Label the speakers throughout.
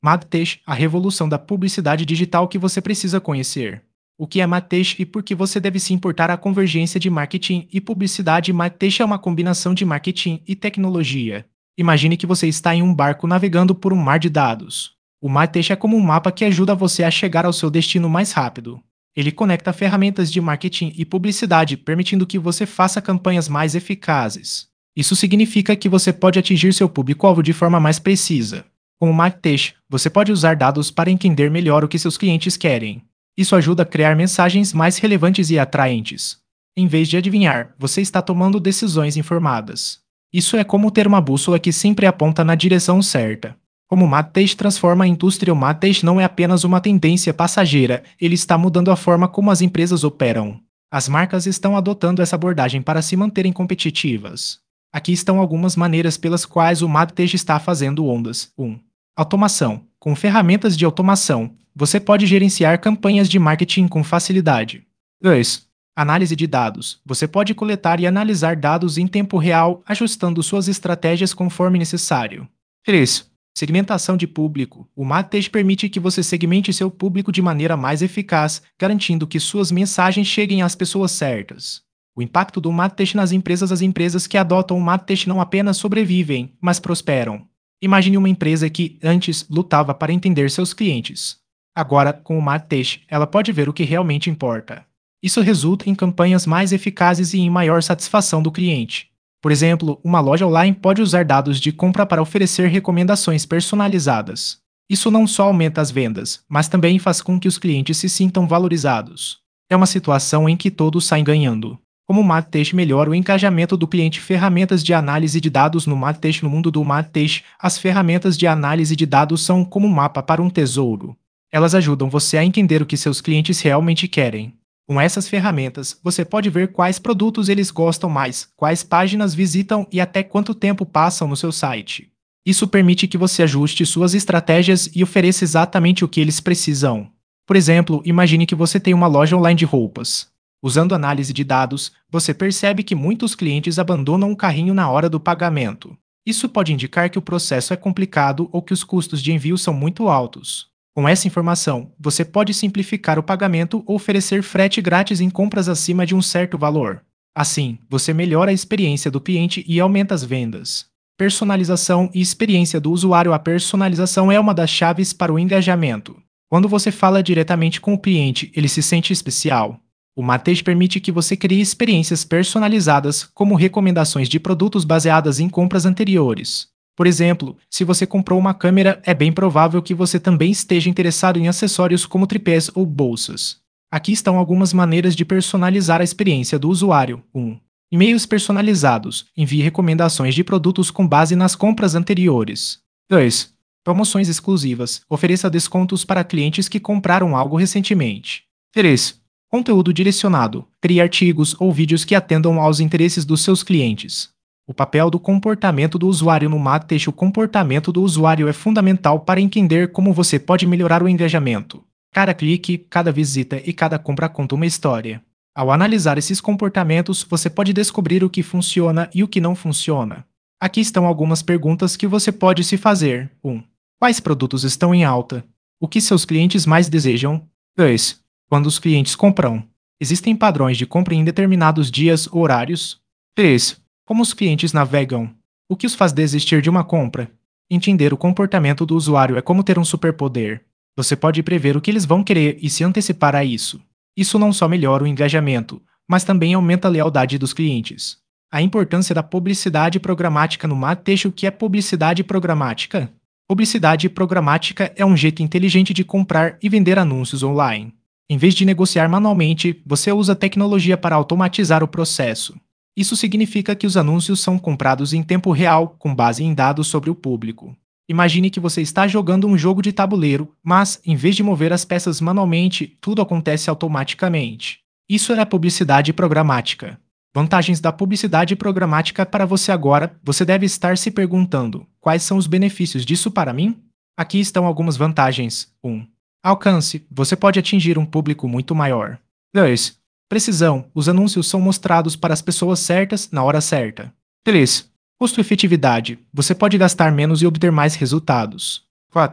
Speaker 1: MadTech, a revolução da publicidade digital que você precisa conhecer. O que é MadTech e por que você deve se importar a convergência de marketing e publicidade. MadTech é uma combinação de marketing e tecnologia. Imagine que você está em um barco navegando por um mar de dados. O MadTech é como um mapa que ajuda você a chegar ao seu destino mais rápido. Ele conecta ferramentas de marketing e publicidade, permitindo que você faça campanhas mais eficazes. Isso significa que você pode atingir seu público-alvo de forma mais precisa. Com o MarTech, você pode usar dados para entender melhor o que seus clientes querem. Isso ajuda a criar mensagens mais relevantes e atraentes. Em vez de adivinhar, você está tomando decisões informadas. Isso é como ter uma bússola que sempre aponta na direção certa. Como o MarTech transforma a indústria, o MarTech não é apenas uma tendência passageira, ele está mudando a forma como as empresas operam. As marcas estão adotando essa abordagem para se manterem competitivas. Aqui estão algumas maneiras pelas quais o MarTech está fazendo ondas. 1. Automação. Com ferramentas de automação, você pode gerenciar campanhas de marketing com facilidade. 2. Análise de dados. Você pode coletar e analisar dados em tempo real, ajustando suas estratégias conforme necessário. 3. Segmentação de público. O MarTech permite que você segmente seu público de maneira mais eficaz, garantindo que suas mensagens cheguem às pessoas certas. O impacto do MarTech nas empresas. As empresas que adotam o MarTech não apenas sobrevivem, mas prosperam. Imagine uma empresa que, antes, lutava para entender seus clientes. Agora, com o MarTech, ela pode ver o que realmente importa. Isso resulta em campanhas mais eficazes e em maior satisfação do cliente. Por exemplo, uma loja online pode usar dados de compra para oferecer recomendações personalizadas. Isso não só aumenta as vendas, mas também faz com que os clientes se sintam valorizados. É uma situação em que todos saem ganhando. Como o MarTech melhora o engajamento do cliente. Ferramentas de análise de dados no MarTech. No mundo do MarTech, as ferramentas de análise de dados são como um mapa para um tesouro. Elas ajudam você a entender o que seus clientes realmente querem. Com essas ferramentas, você pode ver quais produtos eles gostam mais, quais páginas visitam e até quanto tempo passam no seu site. Isso permite que você ajuste suas estratégias e ofereça exatamente o que eles precisam. Por exemplo, imagine que você tem uma loja online de roupas. Usando análise de dados, você percebe que muitos clientes abandonam o carrinho na hora do pagamento. Isso pode indicar que o processo é complicado ou que os custos de envio são muito altos. Com essa informação, você pode simplificar o pagamento ou oferecer frete grátis em compras acima de um certo valor. Assim, você melhora a experiência do cliente e aumenta as vendas. Personalização e experiência do usuário. A personalização é uma das chaves para o engajamento. Quando você fala diretamente com o cliente, ele se sente especial. O MarTech permite que você crie experiências personalizadas, como recomendações de produtos baseadas em compras anteriores. Por exemplo, se você comprou uma câmera, é bem provável que você também esteja interessado em acessórios como tripés ou bolsas. Aqui estão algumas maneiras de personalizar a experiência do usuário. 1. E-mails personalizados. Envie recomendações de produtos com base nas compras anteriores. 2. Promoções exclusivas. Ofereça descontos para clientes que compraram algo recentemente. 3. Conteúdo direcionado. Crie artigos ou vídeos que atendam aos interesses dos seus clientes. O papel do comportamento do usuário no MarTech. O comportamento do usuário é fundamental para entender como você pode melhorar o engajamento. Cada clique, cada visita e cada compra conta uma história. Ao analisar esses comportamentos, você pode descobrir o que funciona e o que não funciona. Aqui estão algumas perguntas que você pode se fazer. 1. Quais produtos estão em alta? O que seus clientes mais desejam? 2. Quando os clientes compram? Existem padrões de compra em determinados dias ou horários? 3. Como os clientes navegam? O que os faz desistir de uma compra? Entender o comportamento do usuário é como ter um superpoder. Você pode prever o que eles vão querer e se antecipar a isso. Isso não só melhora o engajamento, mas também aumenta a lealdade dos clientes. A importância da publicidade programática no MarTech. O que é publicidade programática? Publicidade programática é um jeito inteligente de comprar e vender anúncios online. Em vez de negociar manualmente, você usa tecnologia para automatizar o processo. Isso significa que os anúncios são comprados em tempo real, com base em dados sobre o público. Imagine que você está jogando um jogo de tabuleiro, mas, em vez de mover as peças manualmente, tudo acontece automaticamente. Isso é a publicidade programática. Vantagens da publicidade programática para você agora. Você deve estar se perguntando: quais são os benefícios disso para mim? Aqui estão algumas vantagens. 1. Alcance. Você pode atingir um público muito maior. 2. Precisão. Os anúncios são mostrados para as pessoas certas na hora certa. 3. Custo-efetividade. Você pode gastar menos e obter mais resultados. 4.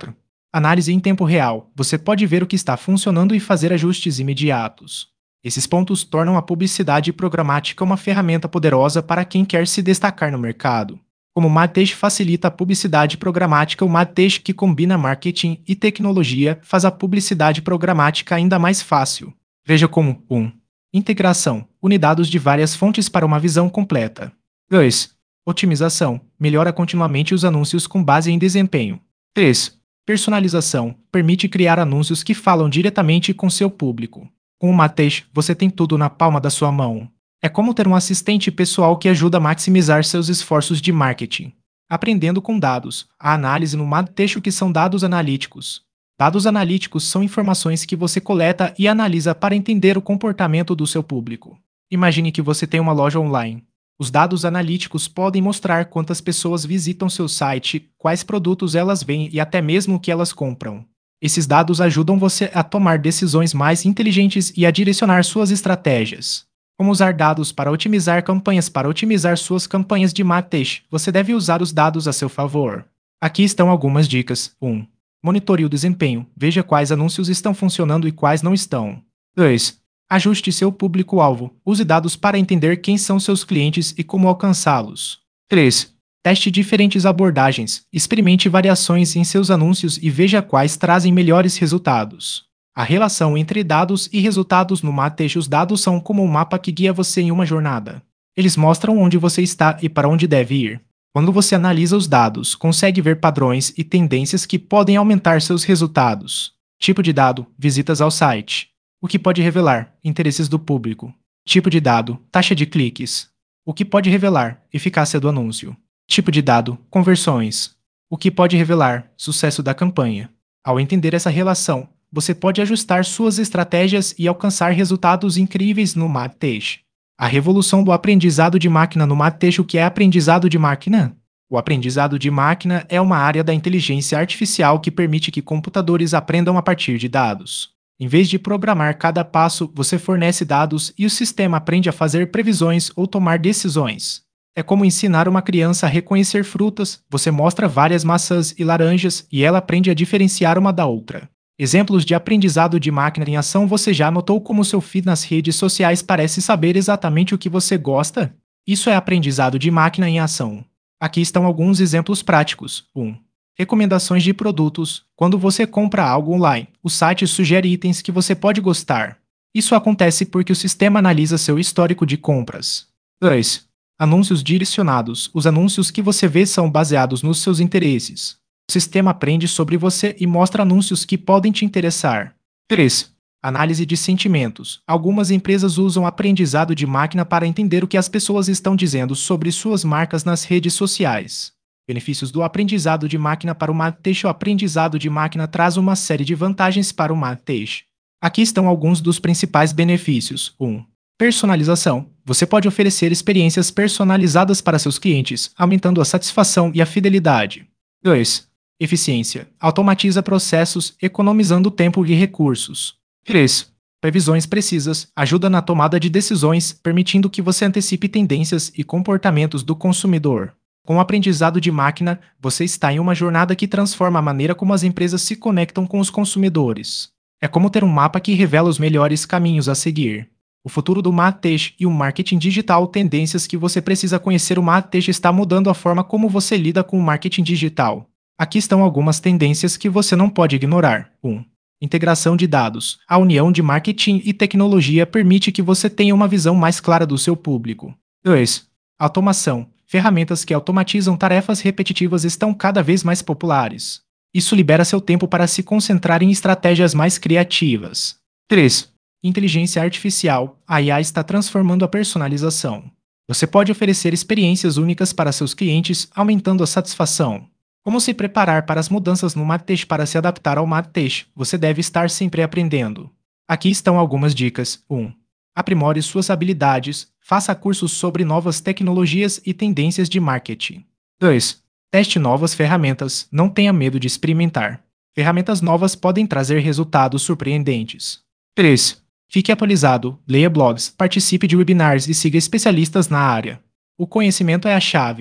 Speaker 1: Análise em tempo real. Você pode ver o que está funcionando e fazer ajustes imediatos. Esses pontos tornam a publicidade programática uma ferramenta poderosa para quem quer se destacar no mercado. Como o Martech facilita a publicidade programática, o Martech que combina marketing e tecnologia faz a publicidade programática ainda mais fácil. Veja como 1. Integração. Une dados de várias fontes para uma visão completa. 2. Otimização. Melhora continuamente os anúncios com base em desempenho. 3. Personalização. Permite criar anúncios que falam diretamente com seu público. Com o Martech, você tem tudo na palma da sua mão. É como ter um assistente pessoal que ajuda a maximizar seus esforços de marketing. Aprendendo com dados. A análise no Martech. O que são dados analíticos? Dados analíticos são informações que você coleta e analisa para entender o comportamento do seu público. Imagine que você tem uma loja online. Os dados analíticos podem mostrar quantas pessoas visitam seu site, quais produtos elas veem e até mesmo o que elas compram. Esses dados ajudam você a tomar decisões mais inteligentes e a direcionar suas estratégias. Como usar dados para otimizar campanhas? Para otimizar suas campanhas de Martech, você deve usar os dados a seu favor. Aqui estão algumas dicas. 1. Monitore o desempenho. Veja quais anúncios estão funcionando e quais não estão. 2. Ajuste seu público-alvo. Use dados para entender quem são seus clientes e como alcançá-los. 3. Teste diferentes abordagens. Experimente variações em seus anúncios e veja quais trazem melhores resultados. A relação entre dados e resultados no Martech. Os dados são como um mapa que guia você em uma jornada. Eles mostram onde você está e para onde deve ir. Quando você analisa os dados, consegue ver padrões e tendências que podem aumentar seus resultados. Tipo de dado: visitas ao site. O que pode revelar: interesses do público. Tipo de dado: taxa de cliques. O que pode revelar: eficácia do anúncio. Tipo de dado: conversões. O que pode revelar: sucesso da campanha. Ao entender essa relação, você pode ajustar suas estratégias e alcançar resultados incríveis no Martech. A revolução do aprendizado de máquina no Martech. O que é aprendizado de máquina? O aprendizado de máquina é uma área da inteligência artificial que permite que computadores aprendam a partir de dados. Em vez de programar cada passo, você fornece dados e o sistema aprende a fazer previsões ou tomar decisões. É como ensinar uma criança a reconhecer frutas. Você mostra várias maçãs e laranjas e ela aprende a diferenciar uma da outra. Exemplos de aprendizado de máquina em ação. Você já notou como seu feed nas redes sociais parece saber exatamente o que você gosta? Isso é aprendizado de máquina em ação. Aqui estão alguns exemplos práticos. 1. Recomendações de produtos. Quando você compra algo online, o site sugere itens que você pode gostar. Isso acontece porque o sistema analisa seu histórico de compras. 2. Anúncios direcionados. Os anúncios que você vê são baseados nos seus interesses. O sistema aprende sobre você e mostra anúncios que podem te interessar. 3. Análise de sentimentos. Algumas empresas usam aprendizado de máquina para entender o que as pessoas estão dizendo sobre suas marcas nas redes sociais. Benefícios do aprendizado de máquina para o Martech. O aprendizado de máquina traz uma série de vantagens para o Martech. Aqui estão alguns dos principais benefícios. 1. Personalização. Você pode oferecer experiências personalizadas para seus clientes, aumentando a satisfação e a fidelidade. 2. Eficiência. Automatiza processos, economizando tempo e recursos. 3. Previsões precisas. Ajuda na tomada de decisões, permitindo que você antecipe tendências e comportamentos do consumidor. Com o aprendizado de máquina, você está em uma jornada que transforma a maneira como as empresas se conectam com os consumidores. É como ter um mapa que revela os melhores caminhos a seguir. O futuro do Martech e o marketing digital. Tendências que você precisa conhecer. O Martech está mudando a forma como você lida com o marketing digital. Aqui estão algumas tendências que você não pode ignorar. 1. Integração de dados. A união de marketing e tecnologia permite que você tenha uma visão mais clara do seu público. 2. Automação. Ferramentas que automatizam tarefas repetitivas estão cada vez mais populares. Isso libera seu tempo para se concentrar em estratégias mais criativas. 3. Inteligência artificial. A IA está transformando a personalização. Você pode oferecer experiências únicas para seus clientes, aumentando a satisfação. Como se preparar para as mudanças no Martech? Para se adaptar ao Martech, você deve estar sempre aprendendo. Aqui estão algumas dicas. 1. Aprimore suas habilidades. Faça cursos sobre novas tecnologias e tendências de marketing. 2. Teste novas ferramentas. Não tenha medo de experimentar. Ferramentas novas podem trazer resultados surpreendentes. 3. Fique atualizado. Leia blogs, participe de webinars e siga especialistas na área. O conhecimento é a chave.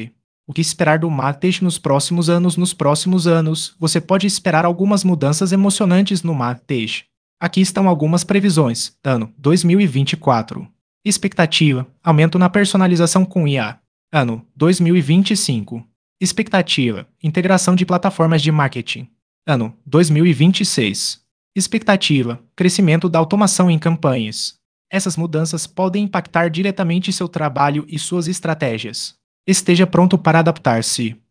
Speaker 1: O que esperar do Martech nos próximos anos? Nos próximos anos, você pode esperar algumas mudanças emocionantes no Martech. Aqui estão algumas previsões. Ano 2024. Expectativa: aumento na personalização com IA. Ano 2025. Expectativa: integração de plataformas de marketing. Ano 2026. Expectativa: crescimento da automação em campanhas. Essas mudanças podem impactar diretamente seu trabalho e suas estratégias. Esteja pronto para adaptar-se.